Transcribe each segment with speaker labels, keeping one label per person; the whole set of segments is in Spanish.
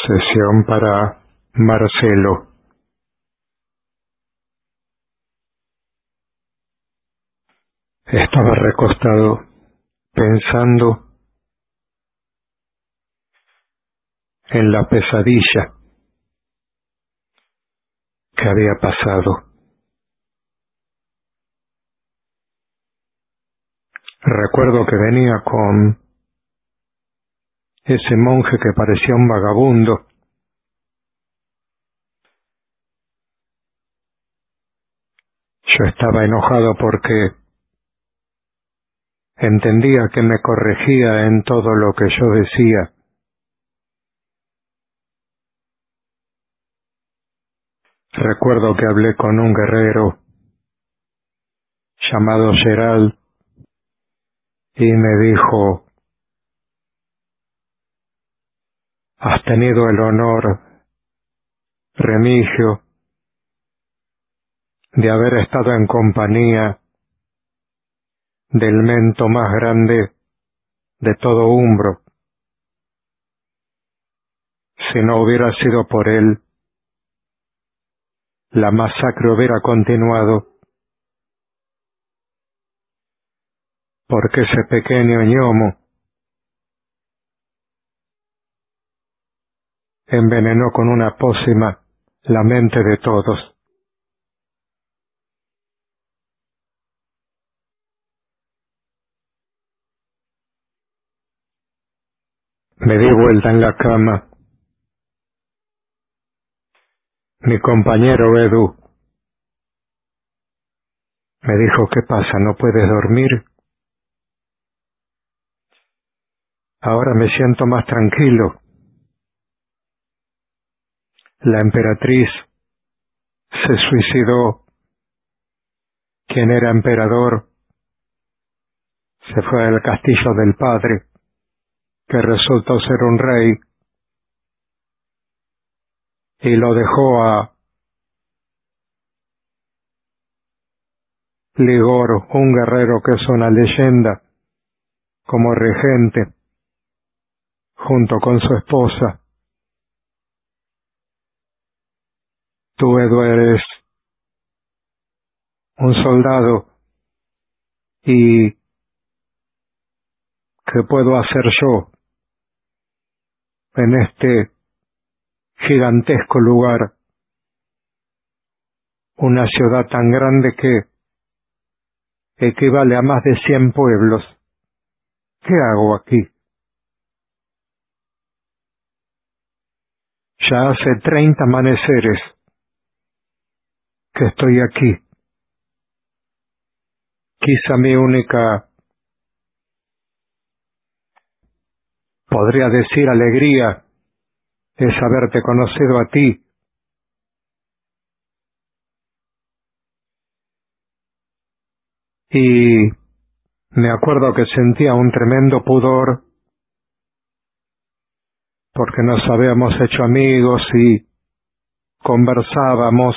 Speaker 1: Sesión para Marcelo. Estaba recostado pensando en la pesadilla que había pasado. Recuerdo que venía con ese monje que parecía un vagabundo. Yo estaba enojado porque entendía que me corregía en todo lo que yo decía. Recuerdo que hablé con un guerrero llamado Gerald y me dijo: has tenido el honor, Remigio, de haber estado en compañía del mento más grande de todo Umbro. Si no hubiera sido por él, la masacre hubiera continuado, porque ese pequeño ñomo envenenó con una pócima la mente de todos. Me di vuelta en la cama. Mi compañero Edu me dijo: ¿qué pasa? ¿No puedes dormir? Ahora me siento más tranquilo. La emperatriz se suicidó. Quien era emperador se fue al castillo del padre, que resultó ser un rey, y lo dejó a Ligor, un guerrero que es una leyenda, como regente, junto con su esposa. Tú, Edu, eres un soldado, y ¿qué puedo hacer yo en este gigantesco lugar? Una ciudad tan grande que equivale a más de 100 pueblos. ¿Qué hago aquí? Ya hace 30 amaneceres que estoy aquí. Quizá mi única, podría decir, alegría es haberte conocido a ti. Y me acuerdo que sentía un tremendo pudor porque nos habíamos hecho amigos y conversábamos,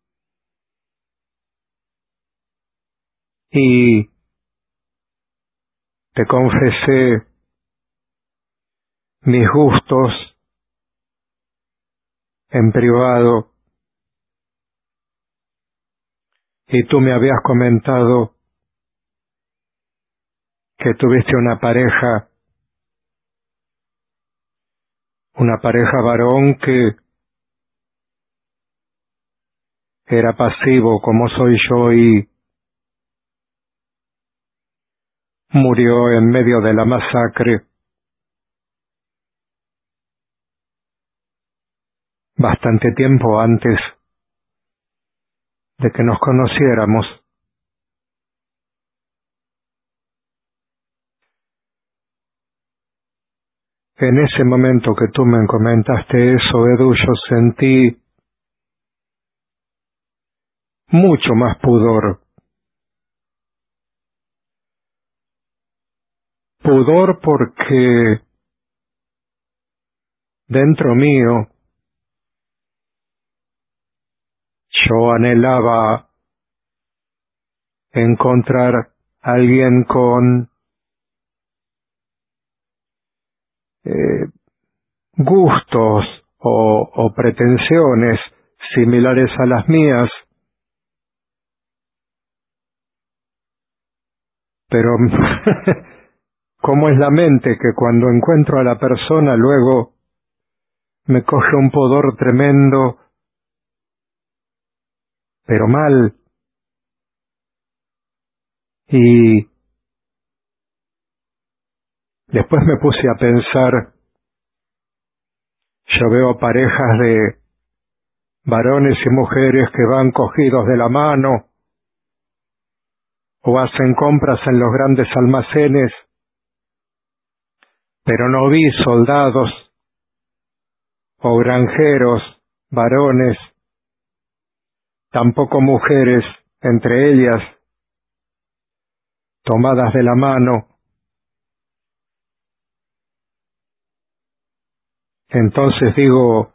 Speaker 1: y te confesé mis gustos en privado, y tú me habías comentado que tuviste una pareja varón que era pasivo como soy yo y murió en medio de la masacre bastante tiempo antes de que nos conociéramos. En ese momento que tú me comentaste eso, Edu, yo sentí mucho más pudor. Pudor porque dentro mío yo anhelaba encontrar a alguien con gustos o pretensiones similares a las mías, pero ¿cómo es la mente que cuando encuentro a la persona luego me coge un pudor tremendo, pero mal? Y después me puse a pensar, yo veo parejas de varones y mujeres que van cogidos de la mano o hacen compras en los grandes almacenes, pero no vi soldados o granjeros, varones, tampoco mujeres, entre ellas, tomadas de la mano. Entonces digo,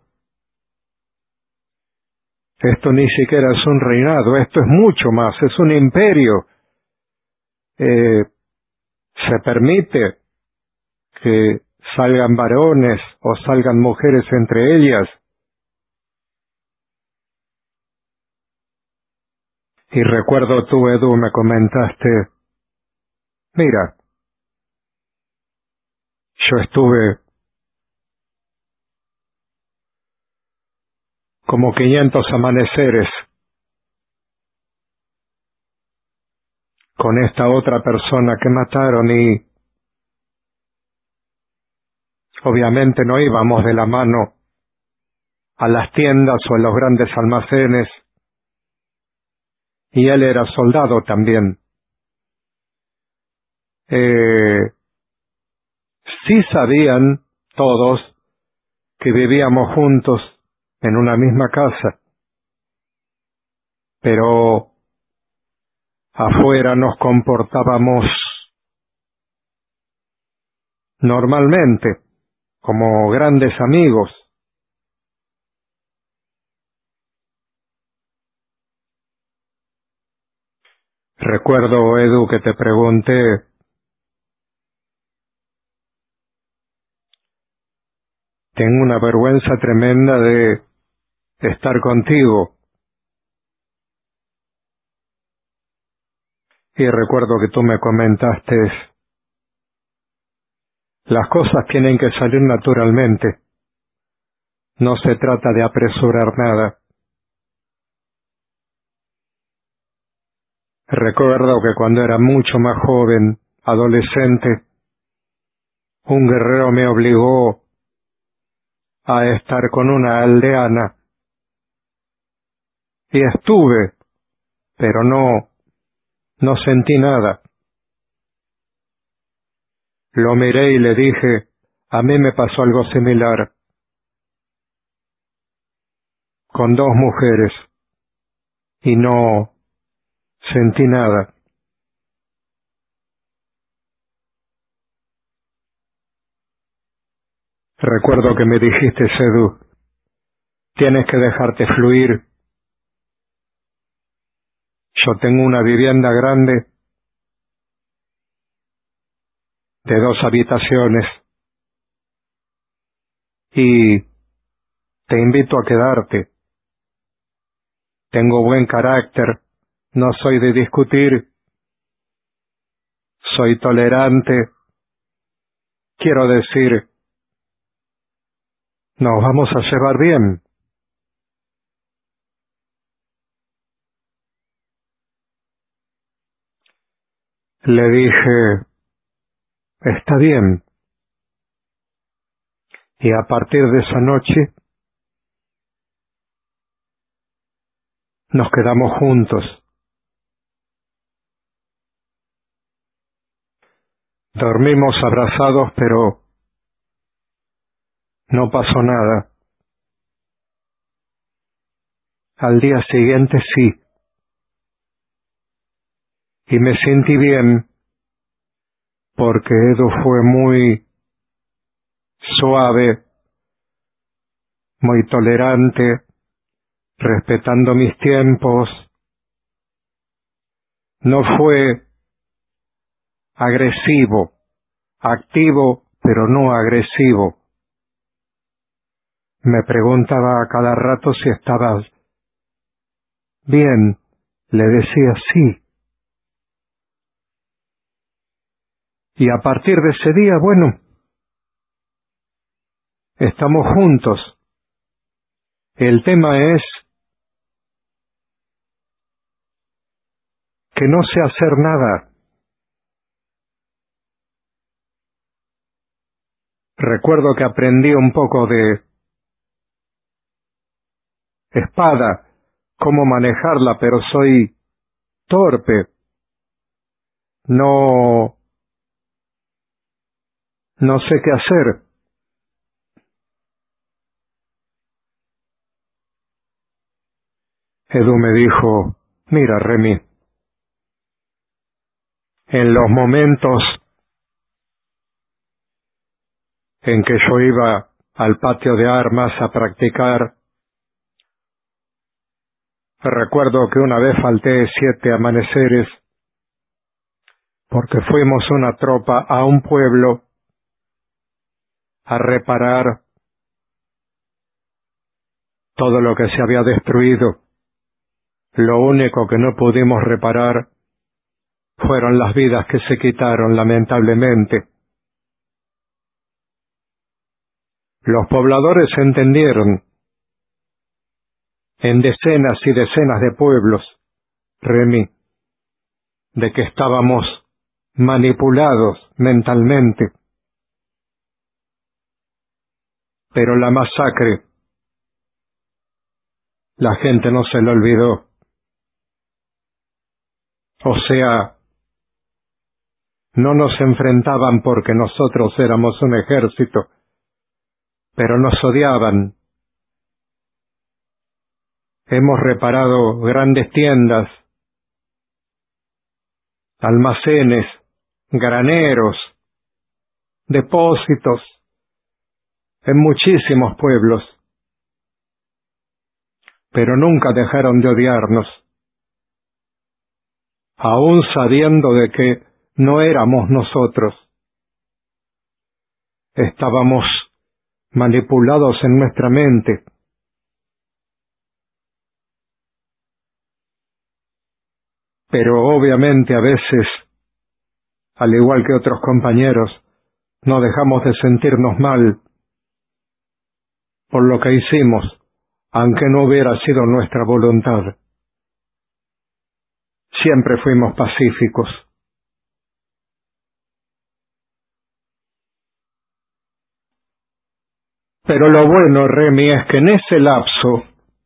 Speaker 1: esto ni siquiera es un reinado, esto es mucho más, es un imperio. Se permite que salgan varones o salgan mujeres entre ellas. Y recuerdo tú, Edu, me comentaste, mira, yo estuve como 500 amaneceres con esta otra persona que mataron y obviamente no íbamos de la mano a las tiendas o a los grandes almacenes, y él era soldado también. Sí sabían todos que vivíamos juntos en una misma casa, pero afuera nos comportábamos normalmente, como grandes amigos. Recuerdo, Edu, que te pregunté, tengo una vergüenza tremenda de estar contigo. Y recuerdo que tú me comentaste, las cosas tienen que salir naturalmente. No se trata de apresurar nada. Recuerdo que cuando era mucho más joven, adolescente, un guerrero me obligó a estar con una aldeana. Y estuve, pero no sentí nada. Lo miré y le dije, a mí me pasó algo similar, con 2 mujeres, y no sentí nada. Recuerdo que me dijiste, Edu, tienes que dejarte fluir. Yo tengo una vivienda grande de 2 habitaciones y te invito a quedarte. Tengo buen carácter, no soy de discutir, soy tolerante. Quiero decir, nos vamos a llevar bien. Le dije, está bien. Y a partir de esa noche nos quedamos juntos. Dormimos abrazados, pero no pasó nada. Al día siguiente sí. Y me sentí bien porque Edu fue muy suave, muy tolerante, respetando mis tiempos. No fue agresivo, activo, pero no agresivo. Me preguntaba a cada rato si estaba bien. Le decía sí. Y a partir de ese día, bueno, estamos juntos. El tema es que no sé hacer nada. Recuerdo que aprendí un poco de espada, cómo manejarla, pero soy torpe. No sé qué hacer. Edu me dijo, mira, Remy, en los momentos en que yo iba al patio de armas a practicar, recuerdo que una vez falté 7 amaneceres porque fuimos una tropa a un pueblo a reparar todo lo que se había destruido. Lo único que no pudimos reparar fueron las vidas que se quitaron, lamentablemente. Los pobladores entendieron, en decenas y decenas de pueblos, Remy, de que estábamos manipulados mentalmente. Pero la masacre, la gente no se lo olvidó. O sea, no nos enfrentaban porque nosotros éramos un ejército, pero nos odiaban. Hemos reparado grandes tiendas, almacenes, graneros, depósitos, en muchísimos pueblos, pero nunca dejaron de odiarnos, aún sabiendo de que no éramos nosotros. Estábamos manipulados en nuestra mente. Pero obviamente a veces, al igual que otros compañeros, no dejamos de sentirnos mal por lo que hicimos, aunque no hubiera sido nuestra voluntad. Siempre fuimos pacíficos. Pero lo bueno, Remy, es que en ese lapso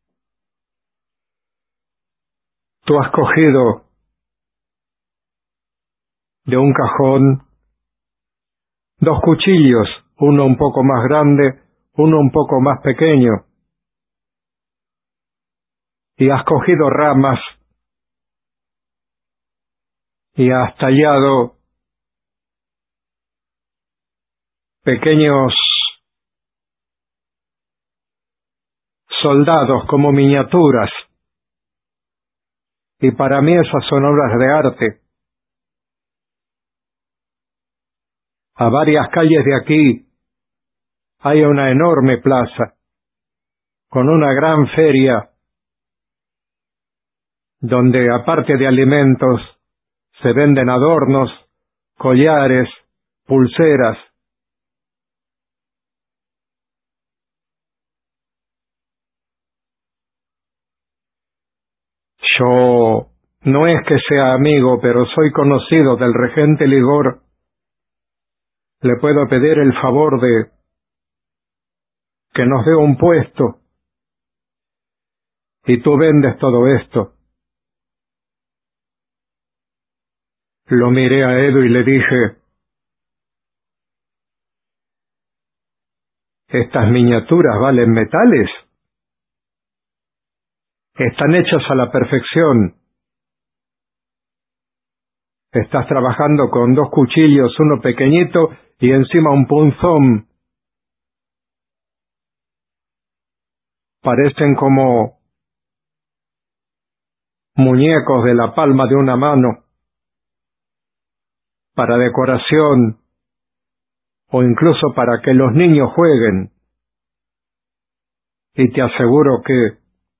Speaker 1: tú has cogido de un cajón 2 cuchillos, uno un poco más grande, uno un poco más pequeño, y has cogido ramas y has tallado pequeños soldados como miniaturas, y para mí esas son obras de arte. A varias calles de aquí hay una enorme plaza con una gran feria donde, aparte de alimentos, se venden adornos, collares, pulseras. Yo no es que sea amigo, pero soy conocido del regente Ligor. Le puedo pedir el favor de que nos dé un puesto y tú vendes todo esto. Lo miré a Edu y le dije, ¿estas miniaturas valen metales? Están hechas a la perfección. Estás trabajando con 2 cuchillos, uno pequeñito y encima un punzón. Parecen como muñecos de la palma de una mano, para decoración o incluso para que los niños jueguen. y te aseguro que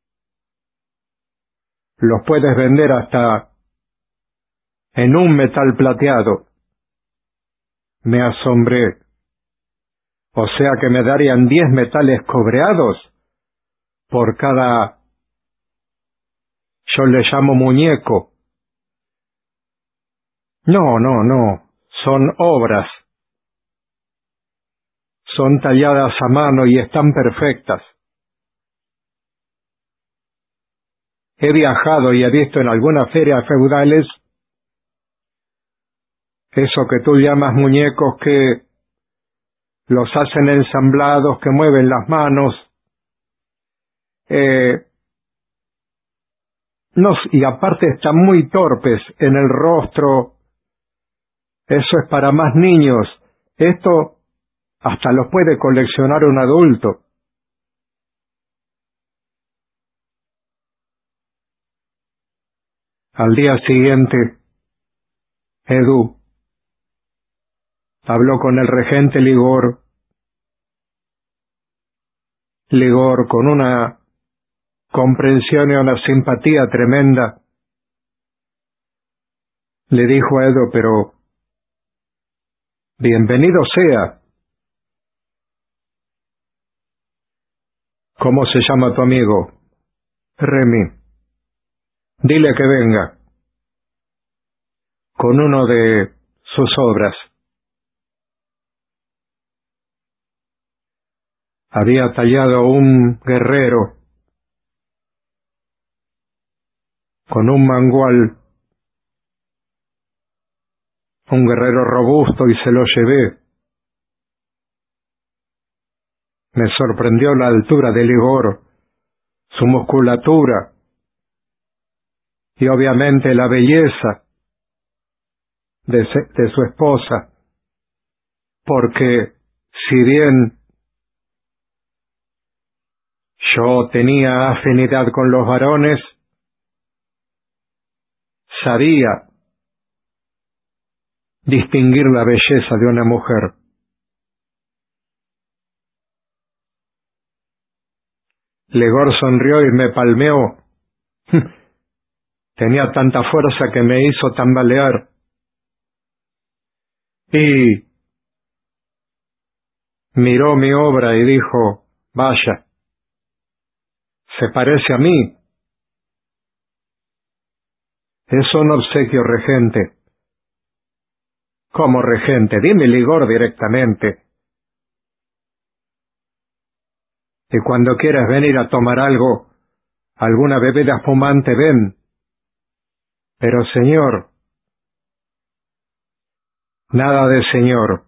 Speaker 1: los puedes vender hasta en un metal plateado. Me asombré. O sea que me darían 10 metales cobreados por cada, yo le llamo muñeco. No, son obras. Son talladas a mano y están perfectas. He viajado y he visto en algunas ferias feudales eso que tú llamas muñecos, que los hacen ensamblados, que mueven las manos. No, y aparte están muy torpes en el rostro. Eso es para más niños. Esto hasta los puede coleccionar un adulto. Al día siguiente, Edu habló con el regente Ligor. Ligor, con una comprensión y una simpatía tremenda, le dijo a Edu: pero bienvenido sea. ¿Cómo se llama tu amigo? Remy. Dile que venga con uno de sus obras. Había tallado un guerrero con un mangual, un guerrero robusto, y se lo llevé. Me sorprendió la altura de Ligor, su musculatura y obviamente la belleza de su esposa, porque si bien yo tenía afinidad con los varones, sabía distinguir la belleza de una mujer. Ligor sonrió y me palmeó. Tenía tanta fuerza que me hizo tambalear. Y miró mi obra y dijo: vaya, se parece a mí. Es un obsequio, regente. ¿Cómo, regente? Dime, Ligor, directamente. Y cuando quieras venir a tomar algo, alguna bebida fumante, ven. Pero, señor, nada de señor.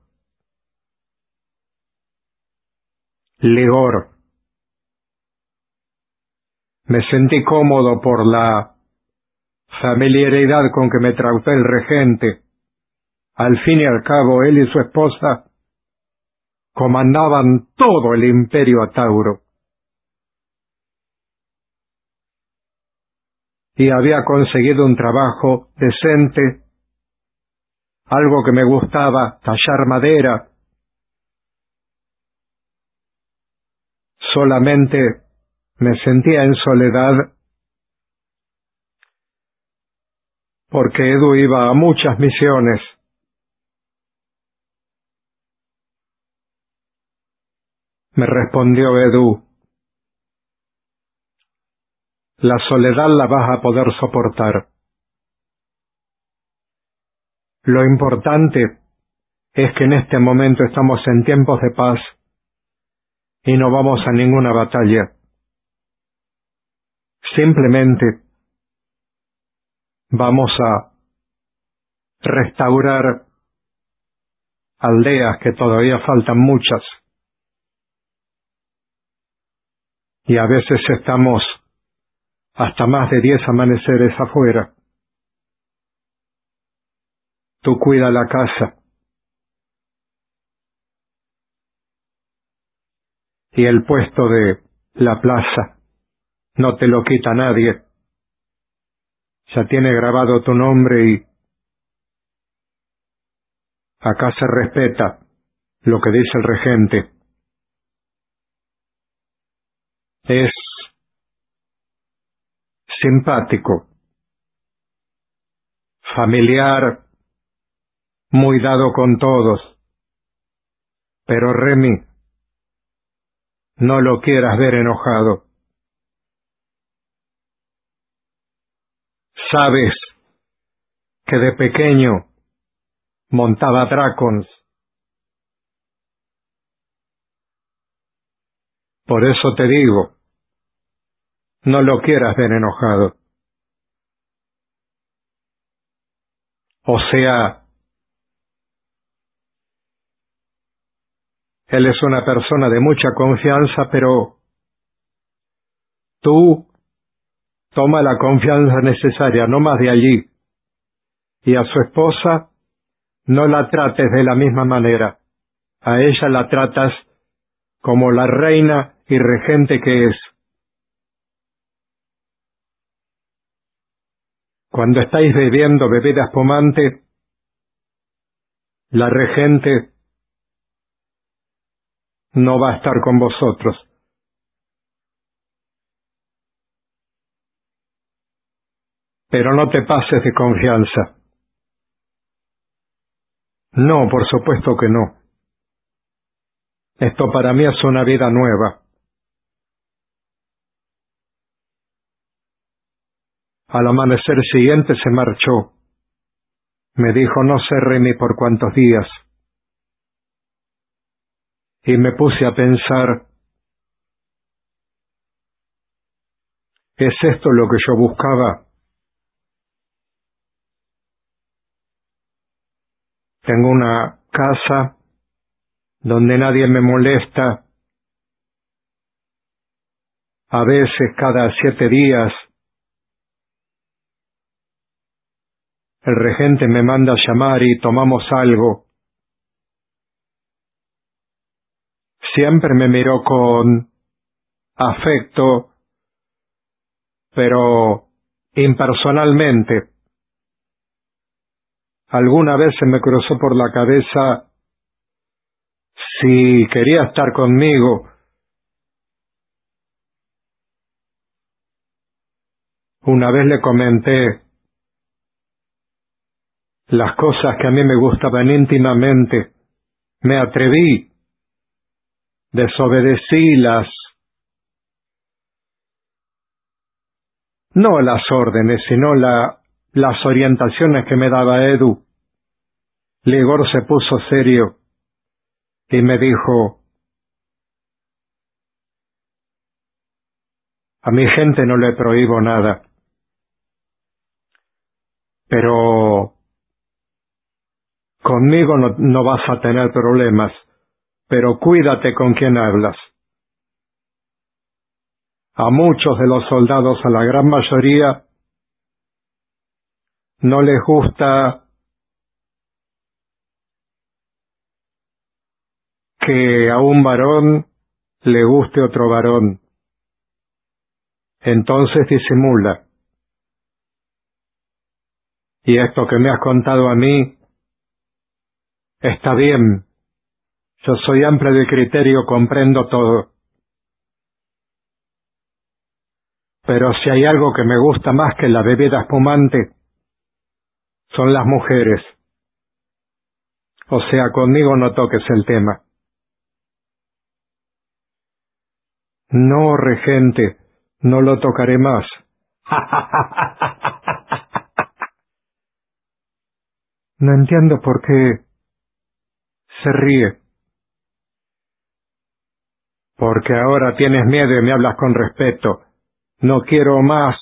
Speaker 1: Ligor. Me sentí cómodo por la familiaridad con que me trató el regente. Al fin y al cabo, él y su esposa comandaban todo el imperio atauro. Y había conseguido un trabajo decente, algo que me gustaba, tallar madera. Solamente me sentía en soledad porque Edu iba a muchas misiones. Me respondió Edu: la soledad la vas a poder soportar. Lo importante es que en este momento estamos en tiempos de paz y no vamos a ninguna batalla. Simplemente vamos a restaurar aldeas, que todavía faltan muchas, y a veces estamos hasta más de 10 amaneceres afuera. Tú cuida la casa y el puesto de la plaza no te lo quita nadie. Ya tiene grabado tu nombre y acá se respeta lo que dice el regente. Es simpático, familiar, muy dado con todos. Pero Remy, no lo quieras ver enojado. Sabes que de pequeño montaba dragons. Por eso te digo, no lo quieras ver enojado. O sea, él es una persona de mucha confianza, pero tú toma la confianza necesaria, no más de allí. Y a su esposa no la trates de la misma manera. A ella la tratas como la reina y regente que es. Cuando estáis bebiendo bebida espumante, la regente no va a estar con vosotros. Pero no te pases de confianza. No, por supuesto que no. Esto para mí es una vida nueva. Al amanecer siguiente se marchó. Me dijo no sé Remy por cuántos días. Y me puse a pensar, ¿es esto lo que yo buscaba? Tengo una casa donde nadie me molesta. A veces cada 7 días el regente me manda a llamar y tomamos algo. Siempre me miró con afecto, pero impersonalmente. Alguna vez se me cruzó por la cabeza si quería estar conmigo. Una vez le comenté las cosas que a mí me gustaban íntimamente. Me atreví, desobedecí no las órdenes, sino las orientaciones que me daba Edu. Ligor se puso serio y me dijo, a mi gente no le prohíbo nada, pero conmigo no vas a tener problemas, pero cuídate con quién hablas. A muchos de los soldados, a la gran mayoría, no les gusta que a un varón le guste otro varón. Entonces disimula. Y esto que me has contado a mí está bien. Yo soy amplio de criterio, comprendo todo. Pero si hay algo que me gusta más que la bebida espumante, son las mujeres. O sea, conmigo no toques el tema. No, regente, no lo tocaré más. No entiendo por qué se ríe. Porque ahora tienes miedo y me hablas con respeto. No quiero más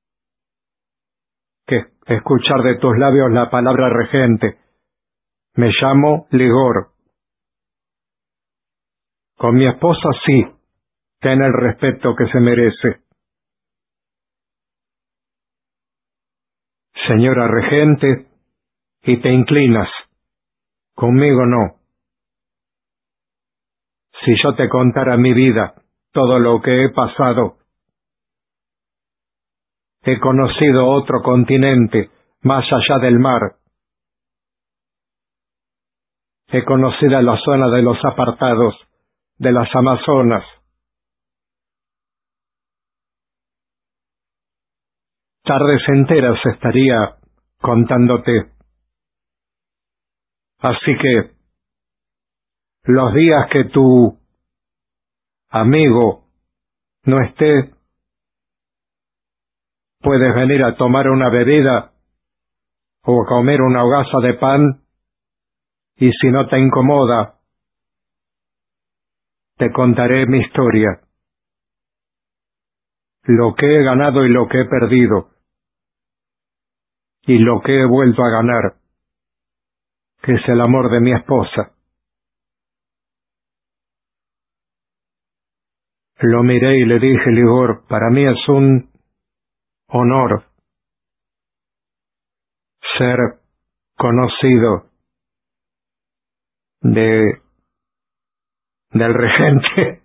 Speaker 1: que escuchar de tus labios la palabra regente. Me llamo Ligor. Con mi esposa sí, ten el respeto que se merece. Señora regente, y te inclinas. Conmigo no. Si yo te contara mi vida, todo lo que he pasado, he conocido otro continente más allá del mar. He conocido la zona de los apartados, de las Amazonas. tardes enteras estaría contándote. Así que, los días que tu amigo no esté, puedes venir a tomar una bebida o a comer una hogaza de pan, y si no te incomoda, te contaré mi historia, lo que he ganado y lo que he perdido, y lo que he vuelto a ganar, que es el amor de mi esposa. Lo miré y le dije, Ligor, para mí es un honor ser conocido del regente.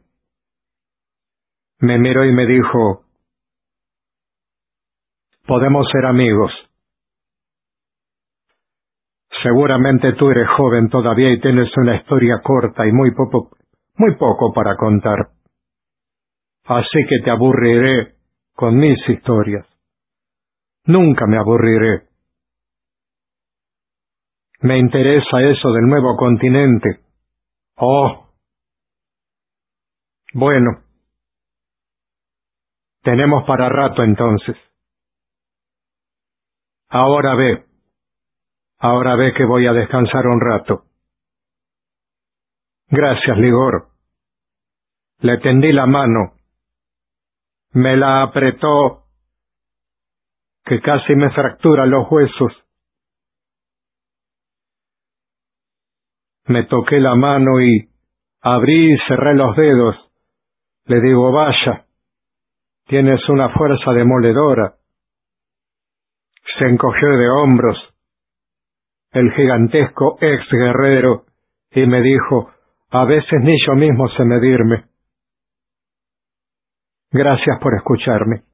Speaker 1: Me miró y me dijo, podemos ser amigos. Seguramente tú eres joven todavía y tienes una historia corta y muy poco para contar. Así que te aburriré con mis historias. Nunca me aburriré. Me interesa eso del nuevo continente. Oh, bueno, tenemos para rato entonces. Ahora ve que voy a descansar un rato. Gracias, Ligor. Le tendí la mano. Me la apretó, que casi me fractura los huesos. Me toqué la mano y abrí y cerré los dedos. Le digo, vaya, tienes una fuerza demoledora. Se encogió de hombros el gigantesco ex guerrero y me dijo, a veces ni yo mismo sé medirme. Gracias por escucharme.